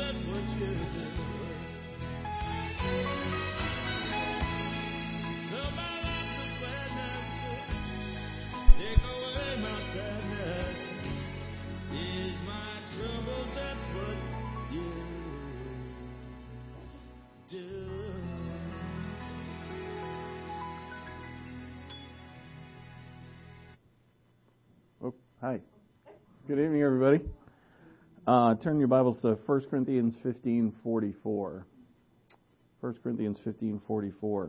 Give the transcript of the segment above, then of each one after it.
Hi. Good evening, everybody. Turn your Bibles to 1 Corinthians 15:44. 1 Corinthians 15:44.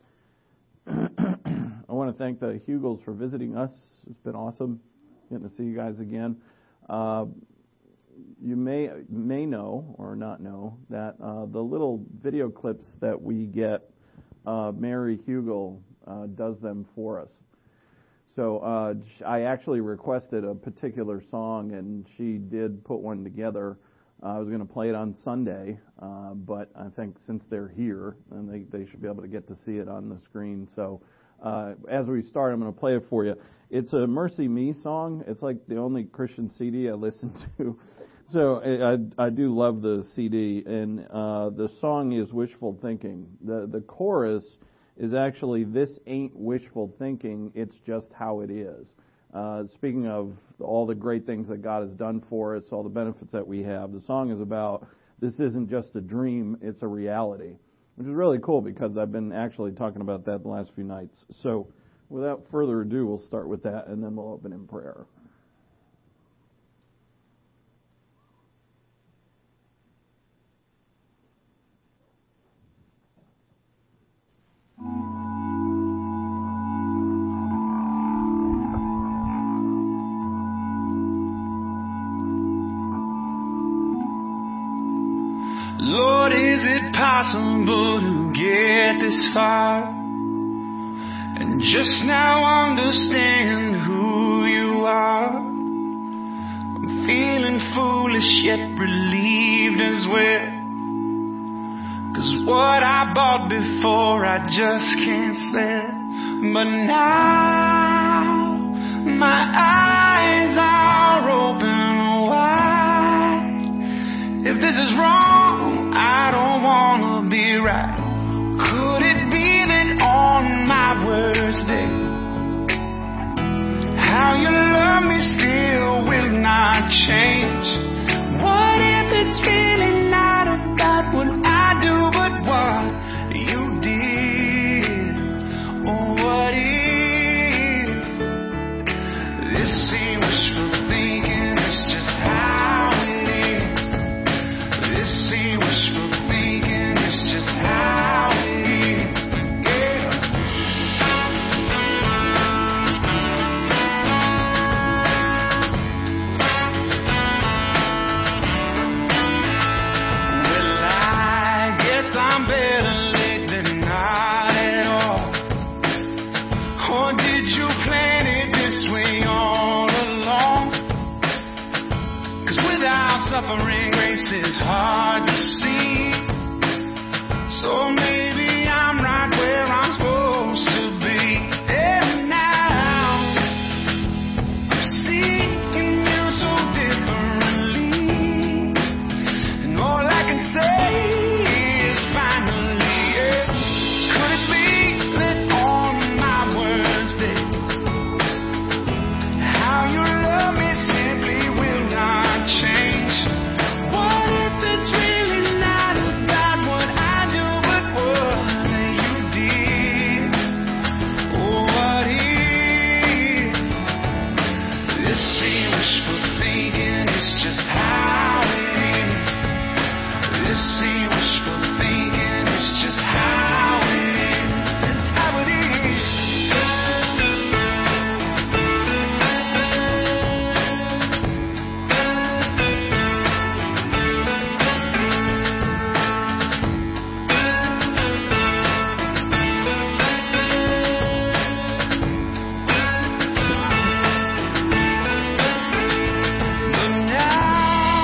I want to thank the Hugels for visiting us. It's been awesome getting to see you guys again. You may know or not know that the little video clips that we get, Mary Hugel does them for us. So I actually requested a particular song, and she did put one together. I was going to play it on Sunday, but I think since they're here, then they should be able to get to see it on the screen. So as we start, I'm going to play it for you. It's a Mercy Me song. It's like the only Christian CD I listen to. So I do love the CD, and the song is Wishful Thinking. The chorus is actually, this ain't wishful thinking, it's just how it is. Speaking of all the great things that God has done for us, all the benefits that we have, the song is about, this isn't just a dream, it's a reality, which is really cool because I've been actually talking about that the last few nights. So without further ado, we'll start with that, and then we'll open in prayer. Lord, is it possible to get this far and just now understand who you are? I'm feeling foolish yet relieved as well, 'cause what I bought before I just can't sell. But now my eyes are open wide. If this is wrong, I don't want to be right. Could it be that on my worst day, how you love me still will not change? What if it's really not about what I do, but what you did? Or what if this ain't wishful thinking, it's just how it is. This ain't wishful thinking, it's just how it is. Yeah. Well, I guess I'm better late than not at all. Or did you plan it this way all along? 'Cause without suffering, grace is hard to see. So maybe I'm right where I'm supposed to be. And now I'm seeing you so differently, and all I can say is finally, yeah. Could it be that on my worst day, how you love me simply will not change? What if it's really not about what I do, but what you did? Oh, what if this ain't wishful thinking, it's just how it is. This ain't wishful thinking, it's just how it is. It's how it is. But now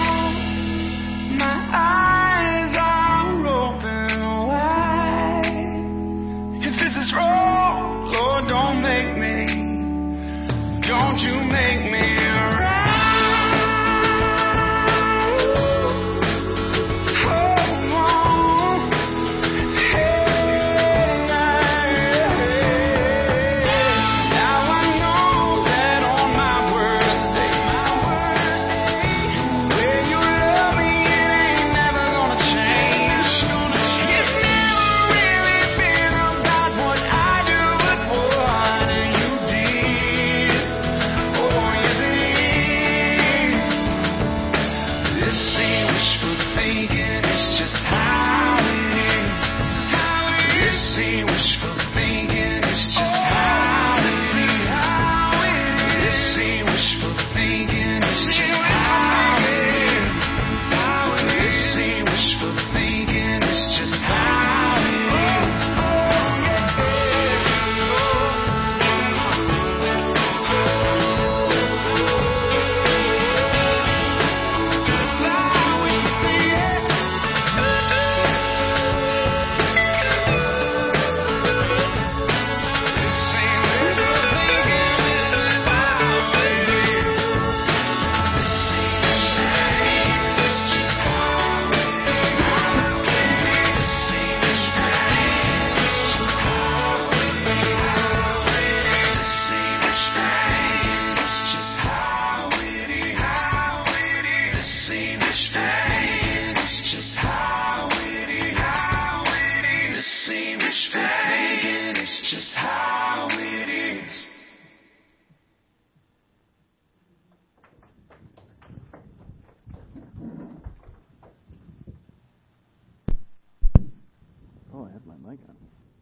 like it.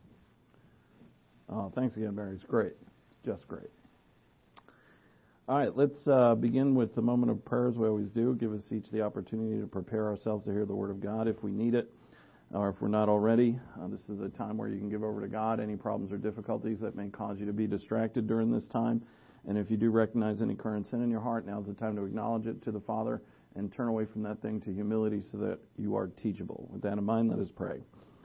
Oh, thanks again, Barry. It's great. It's just great. All right, let's begin with the moment of prayer as we always do. Give us each the opportunity to prepare ourselves to hear the Word of God if we need it, or if we're not already. This is a time where you can give over to God any problems or difficulties that may cause you to be distracted during this time. And if you do recognize any current sin in your heart, now's the time to acknowledge it to the Father and turn away from that thing to humility so that you are teachable. With that in mind, let us pray.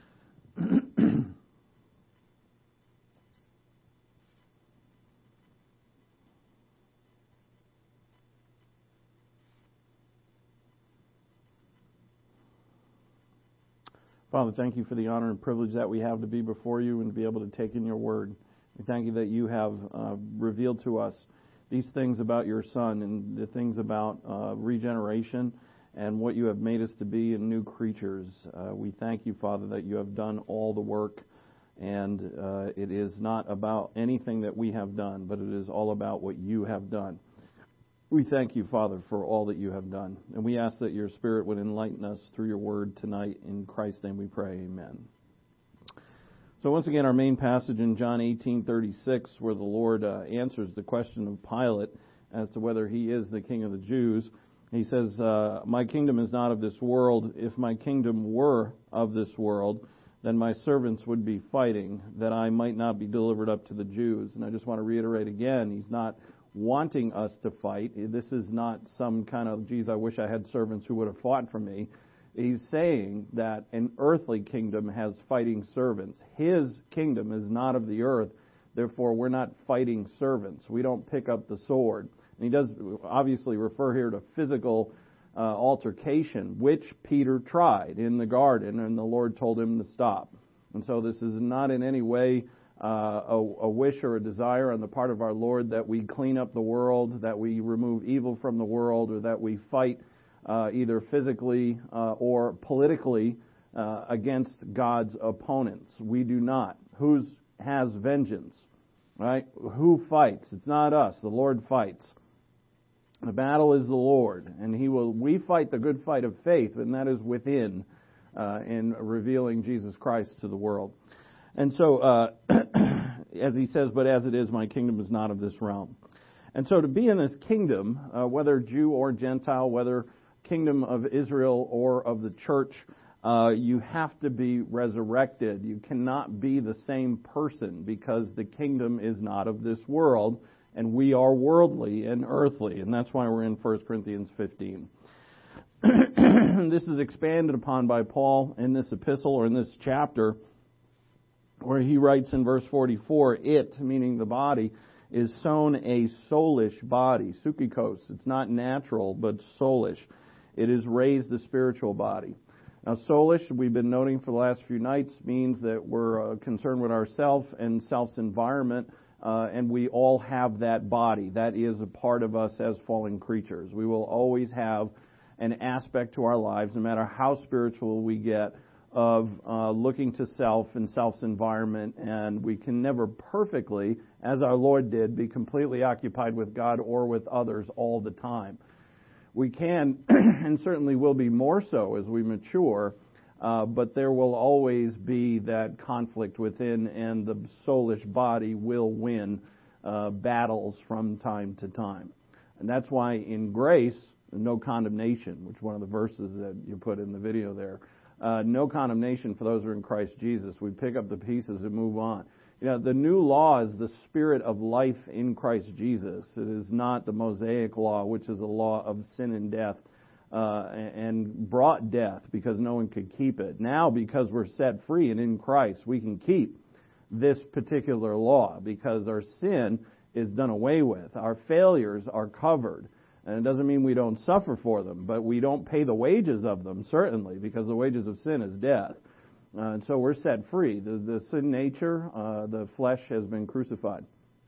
Father, thank you for the honor and privilege that we have to be before you and to be able to take in your word. We thank you that you have revealed to us these things about your Son and the things about regeneration and what you have made us to be in new creatures. We thank you, Father, that you have done all the work, and it is not about anything that we have done, but it is all about what you have done. We thank you, Father, for all that you have done. And we ask that your Spirit would enlighten us through your word tonight. In Christ's name we pray, amen. So once again, our main passage in John 18:36, where the Lord answers the question of Pilate as to whether he is the King of the Jews. He says, my kingdom is not of this world. If my kingdom were of this world, then my servants would be fighting, that I might not be delivered up to the Jews. And I just want to reiterate again, he's not wanting us to fight. This is not some kind of, geez, I wish I had servants who would have fought for me. He's saying that an earthly kingdom has fighting servants. His kingdom is not of the earth. Therefore, we're not fighting servants. We don't pick up the sword. And he does obviously refer here to physical altercation, which Peter tried in the garden, and the Lord told him to stop. And so this is not in any way a wish or a desire on the part of our Lord that we clean up the world, that we remove evil from the world, or that we fight either physically or politically against God's opponents. We do not. Who has vengeance? Right? Who fights? It's not us. The Lord fights. The battle is the Lord, and we fight the good fight of faith, and that is within in revealing Jesus Christ to the world. And so, as he says, but as it is, my kingdom is not of this realm. And so to be in this kingdom, whether Jew or Gentile, whether kingdom of Israel or of the church, you have to be resurrected. You cannot be the same person because the kingdom is not of this world, and we are worldly and earthly. And that's why we're in 1 Corinthians 15. This is expanded upon by Paul in this epistle or in this chapter, where he writes in verse 44, it, meaning the body, is sown a soulish body, psychikos. It's not natural, but soulish. It is raised a spiritual body. Now, soulish, we've been noting for the last few nights, means that we're concerned with ourself and self's environment, and we all have that body. That is a part of us as fallen creatures. We will always have an aspect to our lives, no matter how spiritual we get, of looking to self and self's environment, and we can never perfectly, as our Lord did, be completely occupied with God or with others all the time. We can, and certainly will be more so as we mature, but there will always be that conflict within, and the soulish body will win battles from time to time. And that's why in grace, no condemnation, which is one of the verses that you put in the video there, no condemnation for those who are in Christ Jesus. We pick up the pieces and move on. You know, the new law is the spirit of life in Christ Jesus. It is not the Mosaic law, which is a law of sin and death, and brought death because no one could keep it. Now, because we're set free and in Christ, we can keep this particular law because our sin is done away with. Our failures are covered. And it doesn't mean we don't suffer for them, but we don't pay the wages of them, certainly, because the wages of sin is death. And so we're set free. The sin nature, the flesh has been crucified.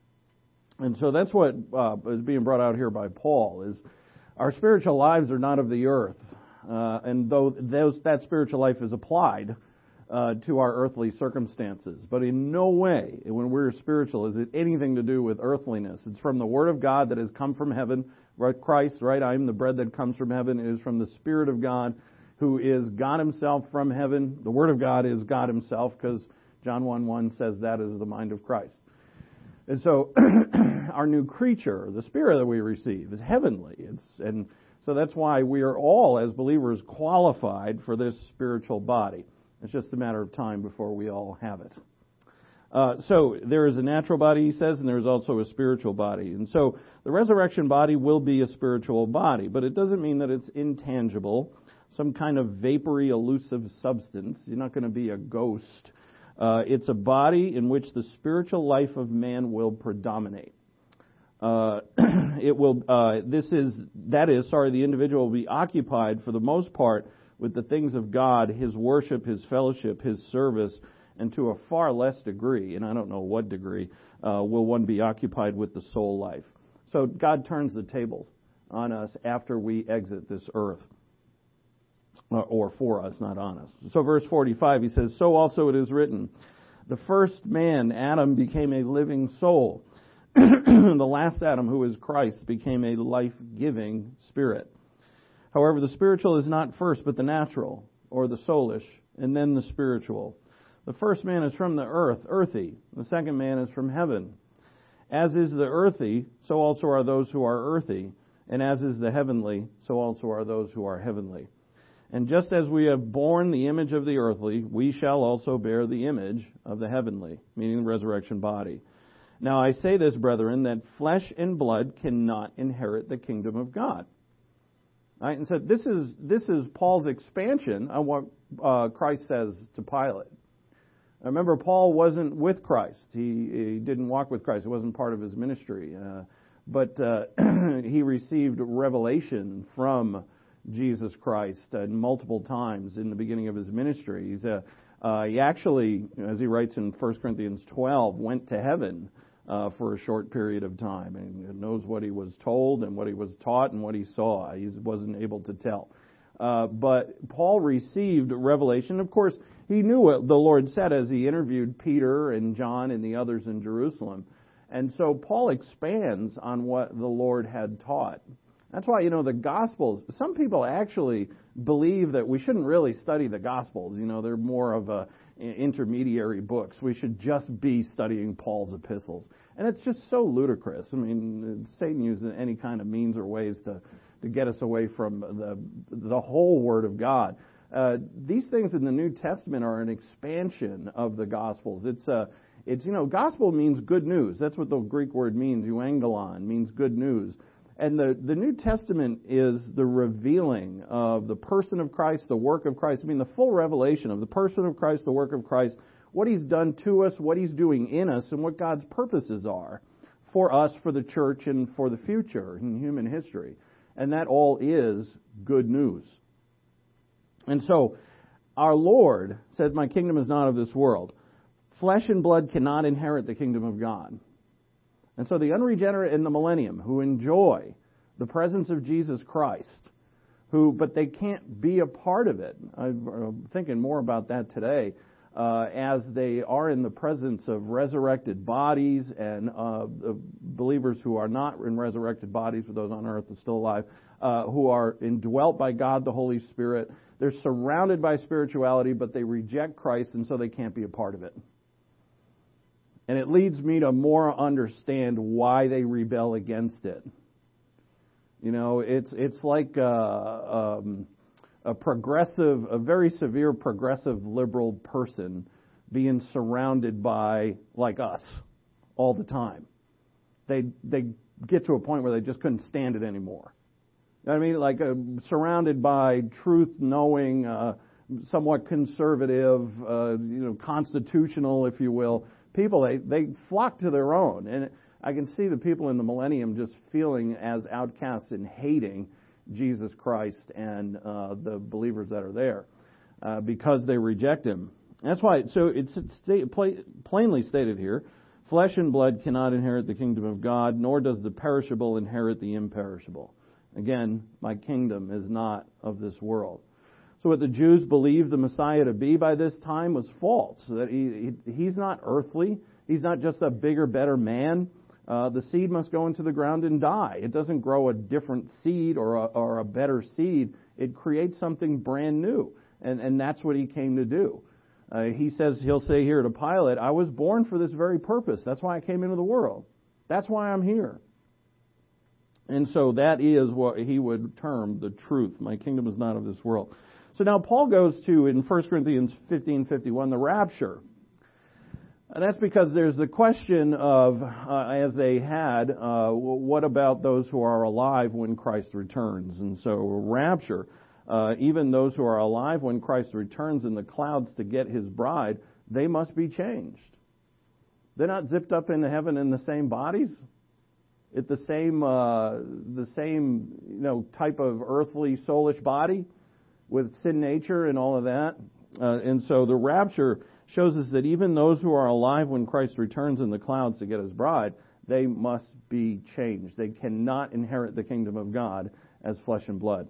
And so that's what is being brought out here by Paul, is our spiritual lives are not of the earth. And though that spiritual life is applied to our earthly circumstances. But in no way, when we're spiritual, is it anything to do with earthliness. It's from the Word of God that has come from heaven. Right, Christ, right? I am the bread that comes from heaven. It is from the Spirit of God, who is God Himself from heaven. The Word of God is God Himself, because John 1:1 says that is the mind of Christ. And so our new creature, the spirit that we receive, is heavenly. And so that's why we are all, as believers, qualified for this spiritual body. It's just a matter of time before we all have it. So there is a natural body, he says, and there is also a spiritual body. And so the resurrection body will be a spiritual body, but it doesn't mean that it's intangible, some kind of vapory, elusive substance. You're not going to be a ghost. It's a body in which the spiritual life of man will predominate. The individual will be occupied for the most part with the things of God, his worship, his fellowship, his service, and to a far less degree, and I don't know what degree, will one be occupied with the soul life. So God turns the tables on us after we exit this earth. Or for us, not on us. So verse 45, he says, so also it is written, the first man, Adam, became a living soul. The last Adam, who is Christ, became a life-giving spirit. However, the spiritual is not first, but the natural, or the soulish, and then the spiritual. The first man is from the earth, earthy. The second man is from heaven. As is the earthy, so also are those who are earthy. And as is the heavenly, so also are those who are heavenly. And just as we have borne the image of the earthly, we shall also bear the image of the heavenly, meaning the resurrection body. Now I say this, brethren, that flesh and blood cannot inherit the kingdom of God. Right? And so this is Paul's expansion on what Christ says to Pilate. Remember, Paul wasn't with Christ. He didn't walk with Christ. It wasn't part of his ministry. But he received revelation from Jesus Christ multiple times in the beginning of his ministry. He actually, as he writes in 1 Corinthians 12, went to heaven for a short period of time and knows what he was told and what he was taught and what he saw. He wasn't able to tell. But Paul received revelation. Of course, he knew what the Lord said as he interviewed Peter and John and the others in Jerusalem. And so Paul expands on what the Lord had taught. That's why, the Gospels, some people actually believe that we shouldn't really study the Gospels. They're more of intermediary books. We should just be studying Paul's epistles. And it's just so ludicrous. I mean, Satan uses any kind of means or ways to get us away from the whole Word of God. These things in the New Testament are an expansion of the Gospels. It's gospel means good news. That's what the Greek word means. Euangelon means good news. And the New Testament is the revealing of the person of Christ, the work of Christ. The full revelation of the person of Christ, the work of Christ, what He's done to us, what He's doing in us, and what God's purposes are for us, for the church, and for the future in human history. And that all is good news. And so, our Lord said, my kingdom is not of this world. Flesh and blood cannot inherit the kingdom of God. And so the unregenerate in the millennium who enjoy the presence of Jesus Christ, but they can't be a part of it. I'm thinking more about that today, as they are in the presence of resurrected bodies and believers who are not in resurrected bodies, but those on earth are still alive, who are indwelt by God the Holy Spirit. They're surrounded by spirituality, but they reject Christ, and so they can't be a part of it. And it leads me to more understand why they rebel against it. It's like a very severe progressive liberal person being surrounded by, like us, all the time. They get to a point where they just couldn't stand it anymore. You know what I mean? Surrounded by truth-knowing, somewhat conservative, constitutional, if you will, people, they flock to their own. And I can see the people in the millennium just feeling as outcasts and hating Jesus Christ and the believers that are there because they reject Him. That's why, so it's plainly stated here, flesh and blood cannot inherit the kingdom of God, nor does the perishable inherit the imperishable. Again, my kingdom is not of this world. So what the Jews believed the Messiah to be by this time was false. That he's not earthly. He's not just a bigger, better man. The seed must go into the ground and die. It doesn't grow a different seed or a better seed. It creates something brand new. And that's what He came to do. He'll say here to Pilate, I was born for this very purpose. That's why I came into the world. That's why I'm here. And so that is what he would term the truth. My kingdom is not of this world. So now Paul goes to, in 1 Corinthians 15:51, the rapture. And that's because there's the question of, as they had, what about those who are alive when Christ returns? And so rapture, even those who are alive when Christ returns in the clouds to get his bride, they must be changed. They're not zipped up into heaven in the same bodies, at the same type of earthly soulish body with sin nature and all of that. And so the rapture shows us that even those who are alive when Christ returns in the clouds to get his bride, they must be changed. They cannot inherit the kingdom of God as flesh and blood.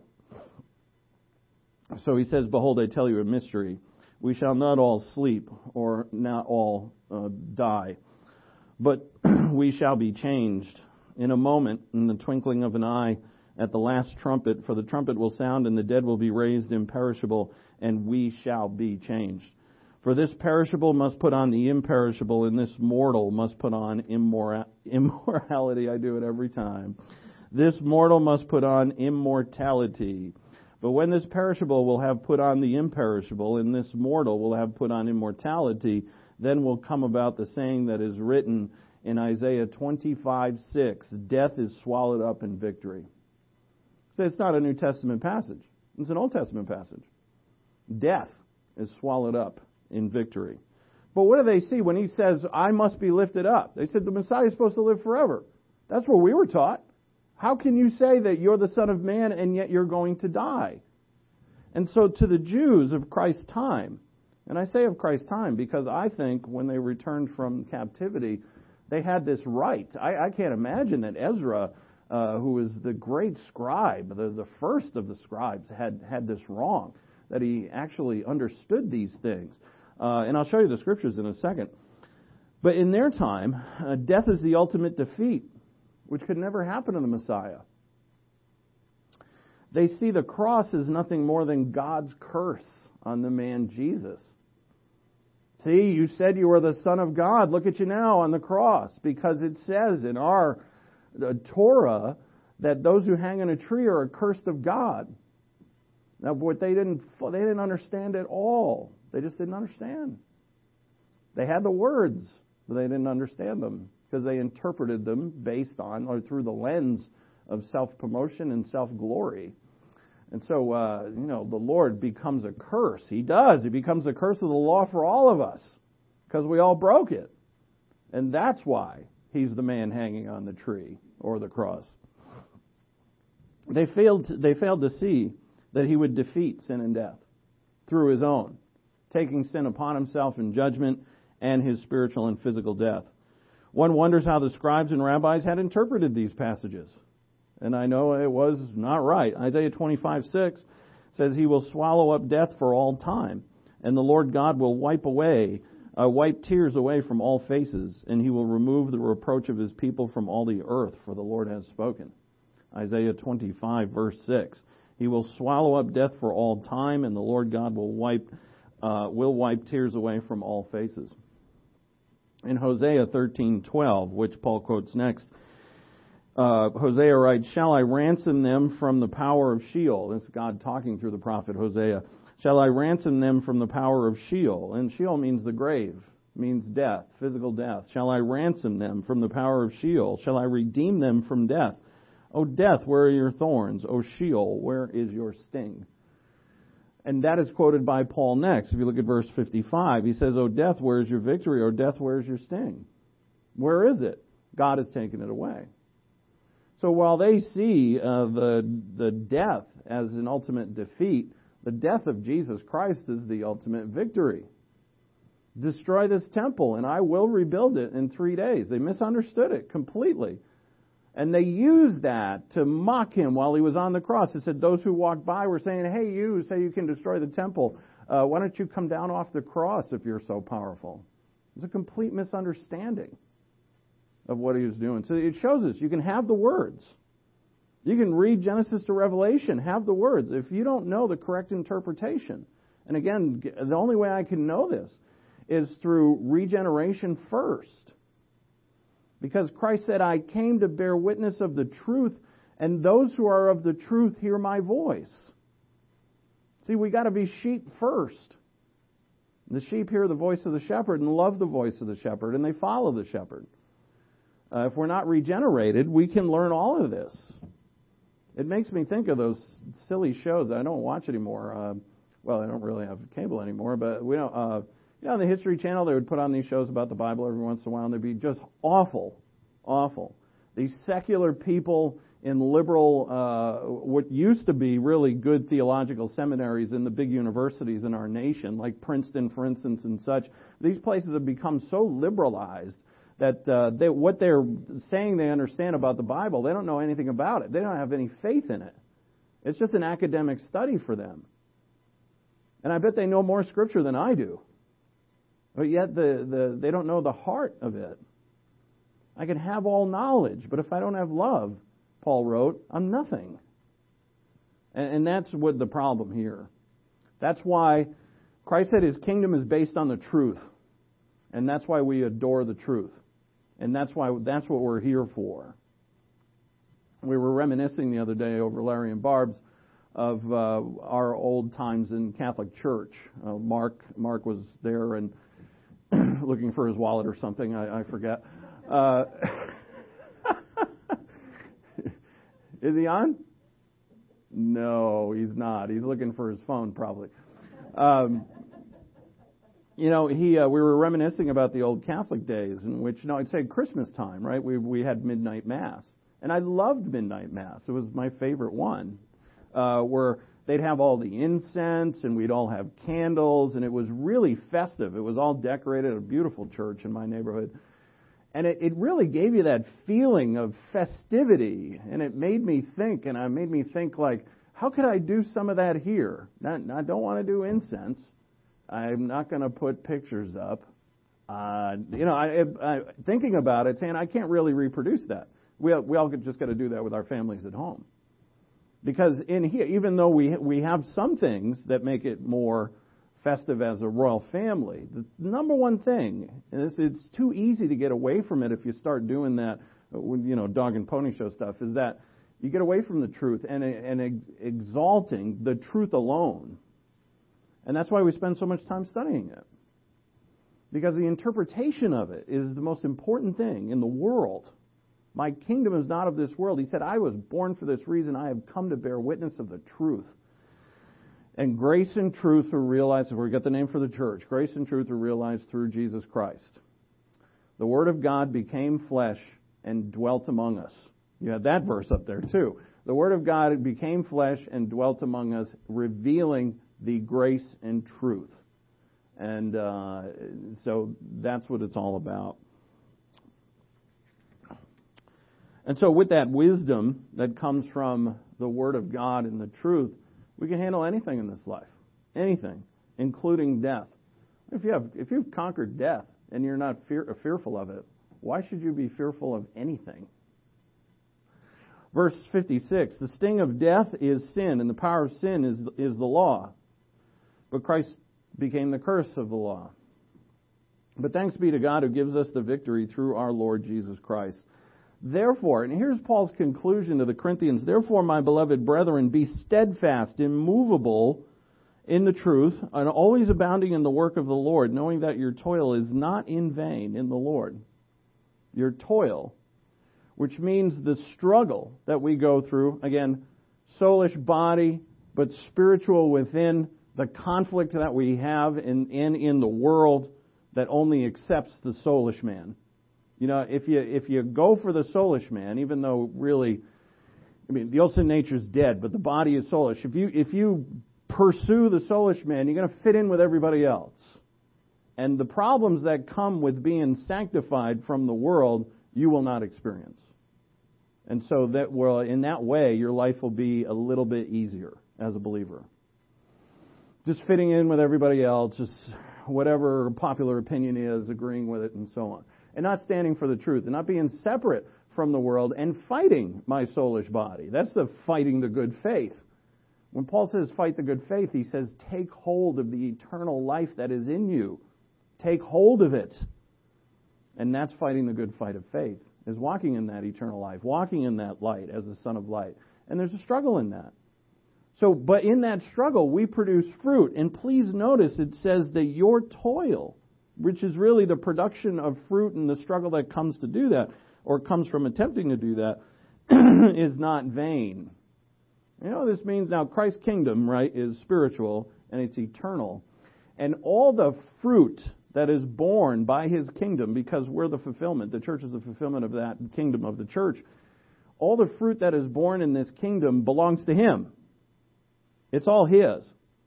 So he says, behold, I tell you a mystery. We shall not all sleep or not all die, but we shall be changed in a moment, in the twinkling of an eye, at the last trumpet. For the trumpet will sound, and the dead will be raised imperishable, and we shall be changed. For this perishable must put on the imperishable, and this mortal must put on immorality. I do it every time. This mortal must put on immortality. But when this perishable will have put on the imperishable, and this mortal will have put on immortality, then will come about the saying that is written in Isaiah 25:6, death is swallowed up in victory. So it's not a New Testament passage. It's an Old Testament passage. Death is swallowed up in victory. But what do they see when he says, I must be lifted up? They said the Messiah is supposed to live forever. That's what we were taught. How can you say that you're the Son of Man and yet you're going to die? And so to the Jews of Christ's time, and I say of Christ's time because I think when they returned from captivity, they had this right. I can't imagine that Ezra, who was the great scribe, the first of the scribes, had this wrong, that he actually understood these things. And I'll show you the scriptures in a second. But in their time, death is the ultimate defeat, which could never happen to the Messiah. They see the cross as nothing more than God's curse on the man Jesus. See, you said you were the Son of God. Look at you now on the cross, because it says in our Torah that those who hang on a tree are accursed of God. Now, what they didn't understand at all. They just didn't understand. They had the words, but they didn't understand them because they interpreted them based on or through the lens of self-promotion and self-glory. And so, the Lord becomes a curse. He does. He becomes a curse of the law for all of us because we all broke it. And that's why he's the man hanging on the tree or the cross. They failed to see that he would defeat sin and death through his own, taking sin upon himself in judgment and his spiritual and physical death. One wonders how the scribes and rabbis had interpreted these passages. And I know it was not right. Isaiah 25:6 says, he will swallow up death for all time, and the Lord God will wipe tears away from all faces, and he will remove the reproach of his people from all the earth, for the Lord has spoken. Isaiah 25, verse 6. He will swallow up death for all time, and the Lord God will wipe tears away from all faces. In Hosea 13:12, which Paul quotes next, Hosea writes, shall I ransom them from the power of Sheol? This is God talking through the prophet Hosea. Shall I ransom them from the power of Sheol? And Sheol means the grave, means death, physical death. Shall I ransom them from the power of Sheol? Shall I redeem them from death? O death, where are your thorns? O Sheol, where is your sting? And that is quoted by Paul next. If you look at verse 55, he says, O death, where is your victory? O death, where is your sting? Where is it? God has taken it away. So while they see the death as an ultimate defeat, the death of Jesus Christ is the ultimate victory. Destroy this temple, and I will rebuild it in 3 days. They misunderstood it completely. And they used that to mock him while he was on the cross. It said those who walked by were saying, hey, you say you can destroy the temple. Why don't you come down off the cross if you're so powerful? It's a complete misunderstanding of what he was doing. So it shows us you can have the words. You can read Genesis to Revelation, have the words. If you don't know the correct interpretation And again, the only way I can know this is through regeneration first. Because Christ said, I came to bear witness of the truth, and those who are of the truth hear my voice. See, we got to be sheep first. The sheep hear the voice of the shepherd and love the voice of the shepherd, and they follow the shepherd. If we're not regenerated, we can learn all of this. It makes me think of those silly shows that I don't watch anymore. Well, I don't really have cable anymore, but we don't. On the History Channel, they would put on these shows about the Bible every once in a while, and they'd be just awful. These secular people in liberal, what used to be really good theological seminaries in the big universities in our nation, like Princeton, for instance, and such. These places have become so liberalized that what they're saying they understand about the Bible, they don't know anything about it. They don't have any faith in it. It's just an academic study for them. And I bet they know more Scripture than I do. But yet they don't know the heart of it. I can have all knowledge, but if I don't have love, Paul wrote, I'm nothing. And that's what the problem here. That's why Christ said his kingdom is based on the truth. And that's why we adore the truth. And that's what we're here for. We were reminiscing the other day over Larry and Barb's of our old times in Catholic Church. Mark was there and looking for his wallet or something. I forget. Is he on? No, he's not. He's looking for his phone, probably. We were reminiscing about the old Catholic days in which, I'd say Christmas time, right? We had midnight mass, and I loved midnight mass. It was my favorite one, where they'd have all the incense, and we'd all have candles, and it was really festive. It was all decorated, a beautiful church in my neighborhood. And it really gave you that feeling of festivity, and it made me think, like, how could I do some of that here? I don't want to do incense. I'm not going to put pictures up. Thinking about it, saying I can't really reproduce that. We all just got to do that with our families at home. Because in here, even though we have some things that make it more festive as a royal family, the number one thing, and it's too easy to get away from it if you start doing that, dog and pony show stuff, is that you get away from the truth and exalting the truth alone. And that's why we spend so much time studying it. Because the interpretation of it is the most important thing in the world. My kingdom is not of this world. He said, I was born for this reason. I have come to bear witness of the truth. And grace and truth are realized, we got the name for the church, grace and truth are realized through Jesus Christ. The Word of God became flesh and dwelt among us. You had that verse up there too. The Word of God became flesh and dwelt among us, revealing the grace and truth. And so that's what it's all about. And so with that wisdom that comes from the Word of God and the truth, we can handle anything in this life. Anything, including death. If you've conquered death and you're not fearful of it, why should you be fearful of anything? Verse 56, the sting of death is sin, and the power of sin is the law. But Christ became the curse of the law. But thanks be to God who gives us the victory through our Lord Jesus Christ. Therefore, and here's Paul's conclusion to the Corinthians, therefore, my beloved brethren, be steadfast, immovable in the truth, and always abounding in the work of the Lord, knowing that your toil is not in vain in the Lord. Your toil, which means the struggle that we go through, again, soulish body, but spiritual within, the conflict that we have in the world that only accepts the soulish man. If you go for the soulish man, even though really, the old sin nature is dead, but the body is soulish. If you pursue the soulish man, you're going to fit in with everybody else. And the problems that come with being sanctified from the world, you will not experience. And so in that way, your life will be a little bit easier as a believer. Just fitting in with everybody else, just whatever popular opinion is, agreeing with it, and so on. And not standing for the truth, and not being separate from the world, and fighting my soulish body. That's the fighting the good faith. When Paul says fight the good faith, he says take hold of the eternal life that is in you. Take hold of it. And that's fighting the good fight of faith, is walking in that eternal life, walking in that light as the Son of Light. And there's a struggle in that. So, but in that struggle, we produce fruit. And please notice it says that your toil, which is really the production of fruit and the struggle that comes to do that, or comes from attempting to do that, is not vain. You know, this means now Christ's kingdom, right, is spiritual and it's eternal. And all the fruit that is born by His kingdom, because we're the fulfillment, the church is the fulfillment of that kingdom of the church, all the fruit that is born in this kingdom belongs to Him. It's all His.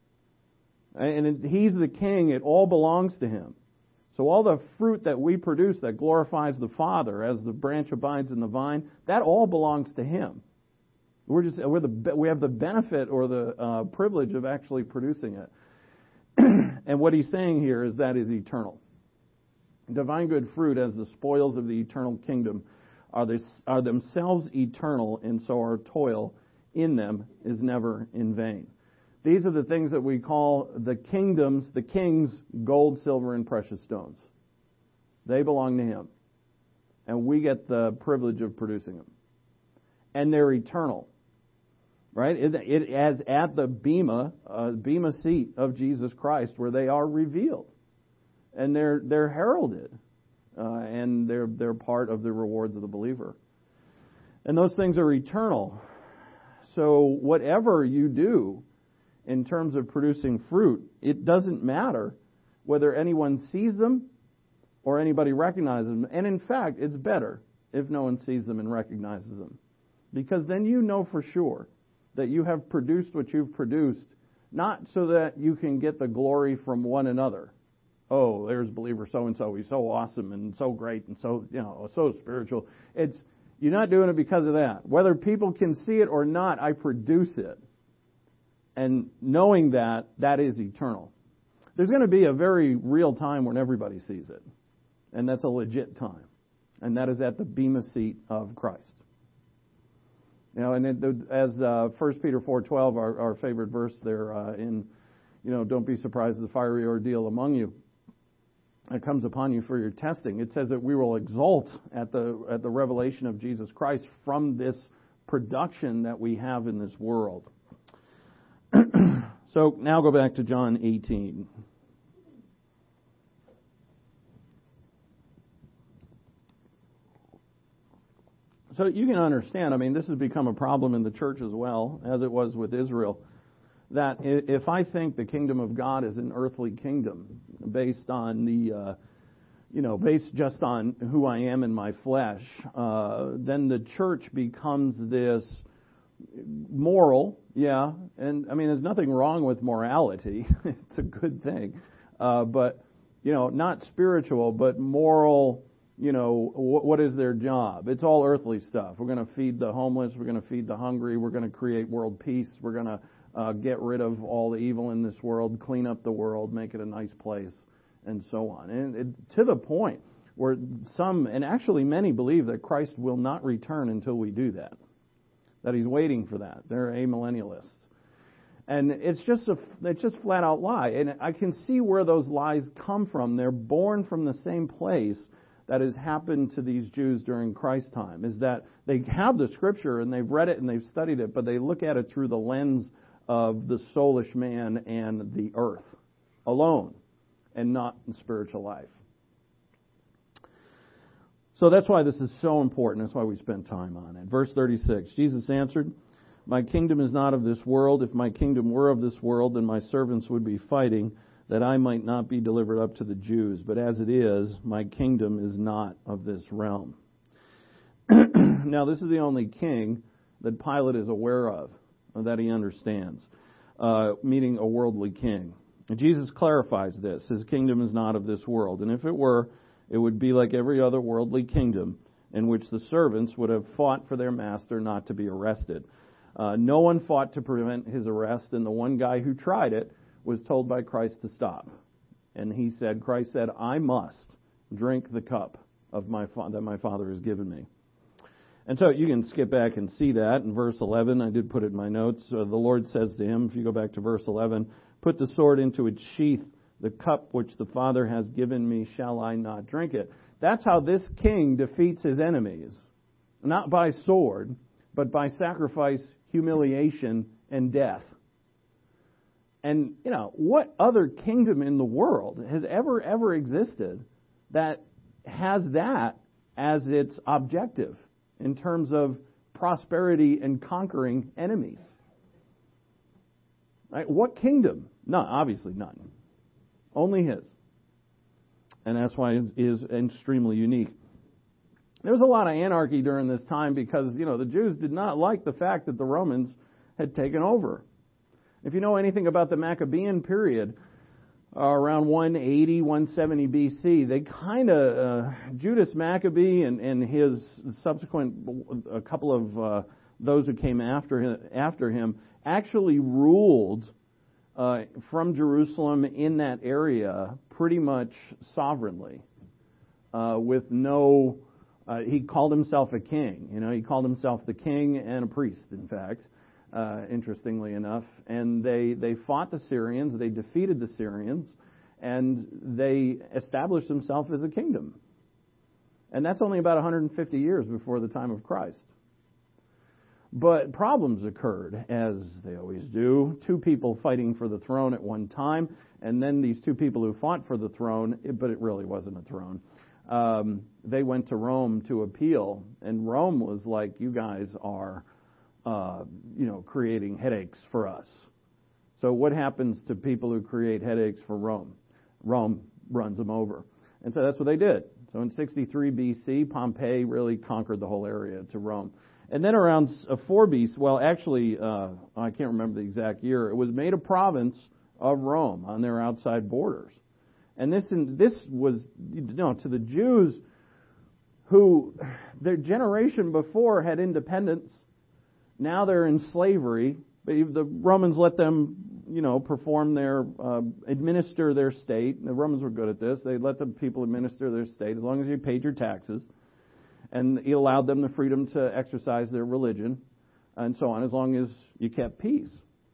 And He's the king, it all belongs to Him. So all the fruit that we produce that glorifies the Father as the branch abides in the vine, that all belongs to Him. We have the benefit or the privilege of actually producing it. And what he's saying here is that is eternal. Divine good fruit as the spoils of the eternal kingdom are themselves eternal, and so our toil in them is never in vain. These are the things that we call the king's gold, silver, and precious stones. They belong to Him. And we get the privilege of producing them. And they're eternal. Right? It as at the bema seat of Jesus Christ, where they are revealed. And they're heralded. And they're part of the rewards of the believer. And those things are eternal. So whatever you do in terms of producing fruit, it doesn't matter whether anyone sees them or anybody recognizes them. And in fact, it's better if no one sees them and recognizes them. Because then you know for sure that you have produced what you've produced, not so that you can get the glory from one another. Oh, there's believer so-and-so, he's so awesome and so great and so, so spiritual. You're not doing it because of that. Whether people can see it or not, I produce it. And knowing that is eternal. There's going to be a very real time when everybody sees it. And that's a legit time. And that is at the bema seat of Christ. And as 1 Peter 4:12, our favorite verse there don't be surprised at the fiery ordeal among you that comes upon you for your testing. It says that we will exult at the revelation of Jesus Christ from this production that we have in this world. So now go back to John 18. So you can understand, this has become a problem in the church as well, as it was with Israel, that if I think the kingdom of God is an earthly kingdom based on based just on who I am in my flesh, then the church becomes this moral, and there's nothing wrong with morality. It's a good thing. But, not spiritual, but moral. What is their job? It's all earthly stuff. We're going to feed the homeless. We're going to feed the hungry. We're going to create world peace. We're going to get rid of all the evil in this world, clean up the world, make it a nice place, and so on. And to the point where some, and actually many, believe that Christ will not return until we do that. That He's waiting for that. They're amillennialists. And it's just flat out lie. And I can see where those lies come from. They're born from the same place that has happened to these Jews during Christ's time, is that they have the Scripture and they've read it and they've studied it, but they look at it through the lens of the soulish man and the earth alone, and not the spiritual life. So that's why this is so important. That's why we spent time on it. Verse 36, Jesus answered, "My kingdom is not of this world. If my kingdom were of this world, then my servants would be fighting, that I might not be delivered up to the Jews. But as it is, my kingdom is not of this realm." Now, this is the only king that Pilate is aware of, or that he understands, meaning a worldly king. And Jesus clarifies this. His kingdom is not of this world. And if it were, it would be like every other worldly kingdom, in which the servants would have fought for their master not to be arrested. No one fought to prevent his arrest, and the one guy who tried it was told by Christ to stop. And Christ said, "I must drink the cup of that my Father has given me." And so you can skip back and see that in verse 11. I did put it in my notes. The Lord says to him, if you go back to verse 11, put the sword into its sheath. The cup which the Father has given me, shall I not drink it? That's how this king defeats his enemies. Not by sword, but by sacrifice, humiliation, and death. And, what other kingdom in the world has ever existed that has that as its objective in terms of prosperity and conquering enemies? Right? What kingdom? None, obviously none. Only his. And that's why it is extremely unique. There was a lot of anarchy during this time because, the Jews did not like the fact that the Romans had taken over. If you know anything about the Maccabean period, around 180, 170 BC, they Judas Maccabee and his subsequent, a couple of those who came after him actually ruled from Jerusalem in that area pretty much sovereignly, with no, he called himself a king. He called himself the king and a priest, in fact. Interestingly enough, and they fought the Syrians, they defeated the Syrians, and they established themselves as a kingdom. And that's only about 150 years before the time of Christ. But problems occurred, as they always do. Two people fighting for the throne at one time, and then these two people who fought for the throne, but it really wasn't a throne, they went to Rome to appeal, and Rome was like, you guys are creating headaches for us. So what happens to people who create headaches for Rome? Rome runs them over. And so that's what they did. So in 63 BC, Pompey really conquered the whole area to Rome. And then around 4 BC, well, actually, I can't remember the exact year, it was made a province of Rome on their outside borders. And this was, to the Jews who their generation before had independence. Now they're in slavery. The Romans let them, perform administer their state. The Romans were good at this. They let the people administer their state as long as you paid your taxes. And it allowed them the freedom to exercise their religion and so on, as long as you kept peace.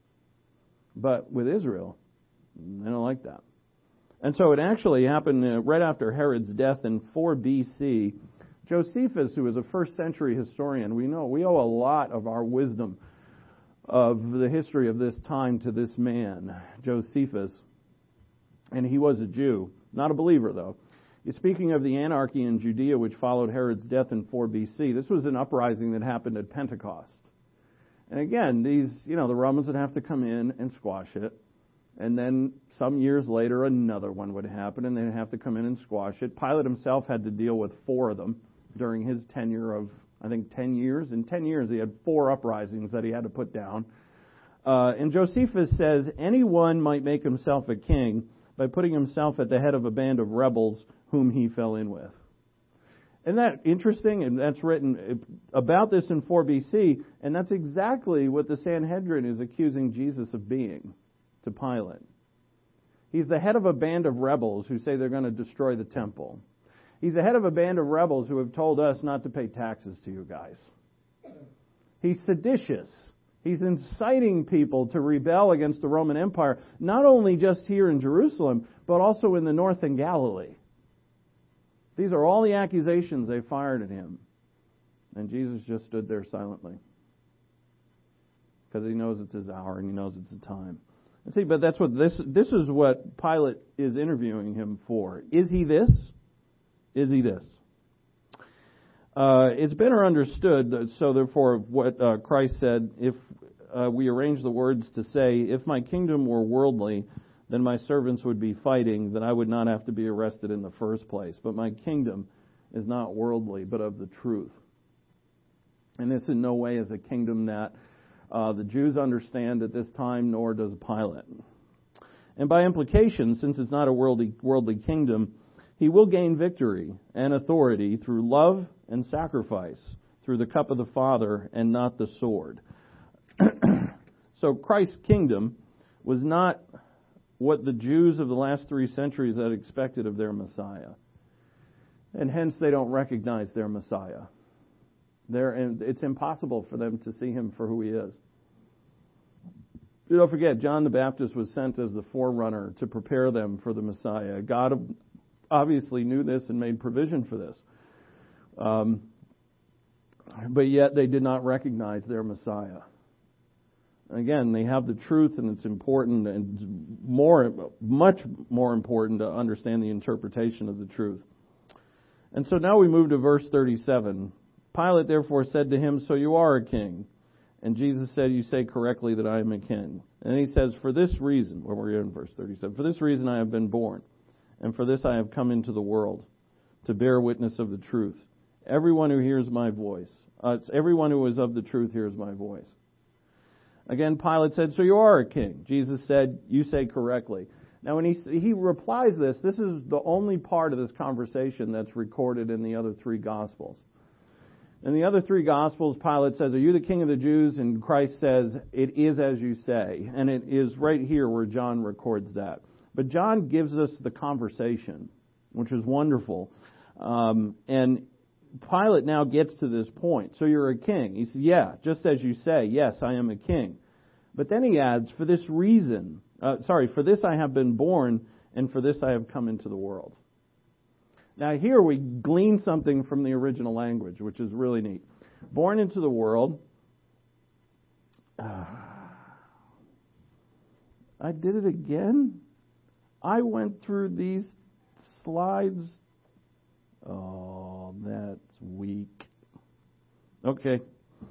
But with Israel, they don't like that. And so it actually happened right after Herod's death in 4 BC. Josephus, who was a first century historian, we owe a lot of our wisdom of the history of this time to this man, Josephus. And he was a Jew, not a believer though. Speaking of the anarchy in Judea which followed Herod's death in 4 BC, this was an uprising that happened at Pentecost. And again, the Romans would have to come in and squash it. And then some years later, another one would happen, and they'd have to come in and squash it. Pilate himself had to deal with 4 of them during his tenure of, 10 years. In 10 years, he had 4 uprisings that he had to put down. And Josephus says, anyone might make himself a king by putting himself at the head of a band of rebels whom he fell in with. Isn't that interesting? And that's written about this in 4 BC, and that's exactly what the Sanhedrin is accusing Jesus of being to Pilate. He's the head of a band of rebels who say they're going to destroy the temple. He's the head of a band of rebels who have told us not to pay taxes to you guys. He's seditious. He's inciting people to rebel against the Roman Empire, not only just here in Jerusalem, but also in the north in Galilee. These are all the accusations they fired at him. And Jesus just stood there silently. Because he knows it's his hour and he knows it's the time. And see, but that's what this is what Pilate is interviewing him for. Is he this? Is he this? It's better understood, so therefore what Christ said, if we arrange the words to say, if my kingdom were worldly, then my servants would be fighting, then I would not have to be arrested in the first place. But my kingdom is not worldly, but of the truth. And this in no way is a kingdom that the Jews understand at this time, nor does Pilate. And by implication, since it's not a worldly kingdom, he will gain victory and authority through love and sacrifice, through the cup of the Father and not the sword. So Christ's kingdom was not what the Jews of the last 3 centuries had expected of their Messiah. And hence they don't recognize their Messiah. And it's impossible for them to see him for who he is. You don't forget, John the Baptist was sent as the forerunner to prepare them for the Messiah. God obviously knew this and made provision for this. But yet they did not recognize their Messiah. Again, they have the truth, and it's important, and much more important to understand the interpretation of the truth. And so now we move to verse 37. Pilate therefore said to him, "So you are a king?" And Jesus said, "You say correctly that I am a king." And he says, "For this reason," well, we're in verse 37, "For this reason I have been born, and for this I have come into the world, to bear witness of the truth. Everyone who hears my voice, everyone who is of the truth hears my voice." Again, Pilate said, "So you are a king?" Jesus said, "You say correctly." Now, when he replies this is the only part of this conversation that's recorded in the other three Gospels. In the other three Gospels, Pilate says, "Are you the king of the Jews?" And Christ says, "It is as you say." And it is right here where John records that. But John gives us the conversation, which is wonderful. And Pilate now gets to this point. "So you're a king?" He says, "Yeah, just as you say. Yes, I am a king." But then he adds, "For this reason, for this I have been born, and for this I have come into the world." Now here we glean something from the original language, which is really neat. Born into the world. I did it again? I went through these slides. Oh, that's weak. Okay.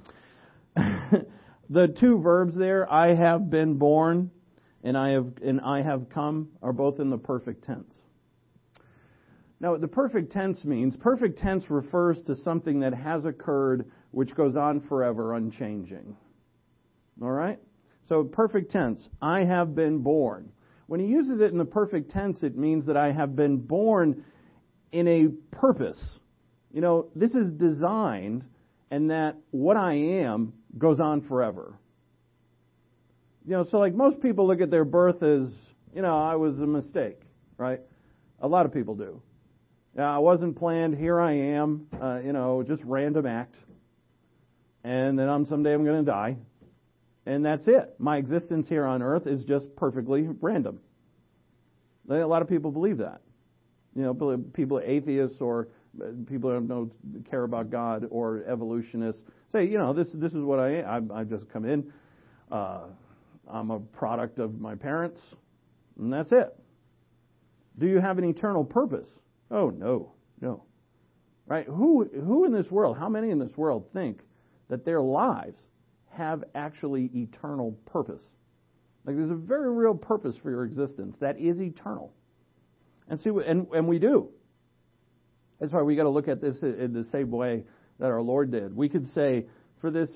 The two verbs there, "I have been born" and I have come, are both in the perfect tense. Now, what the perfect tense means, perfect tense refers to something that has occurred which goes on forever, unchanging. All right? So, perfect tense, "I have been born." When he uses it in the perfect tense, it means that I have been born in a purpose. You know, this is designed, and that what I am goes on forever. You know, so like most people look at their birth as, I was a mistake, right? A lot of people do. I wasn't planned, here I am, just random act. And then someday I'm going to die. And that's it. My existence here on earth is just perfectly random. A lot of people believe that. People atheists or people who don't care about God or evolutionists say, this is what I am. I just come in. I'm a product of my parents, and that's it. Do you have an eternal purpose? Oh, no. Right? Who in this world, how many in this world think that their lives have actually eternal purpose? Like there's a very real purpose for your existence that is eternal. And we do. That's why we got to look at this in the same way that our Lord did. We could say, for this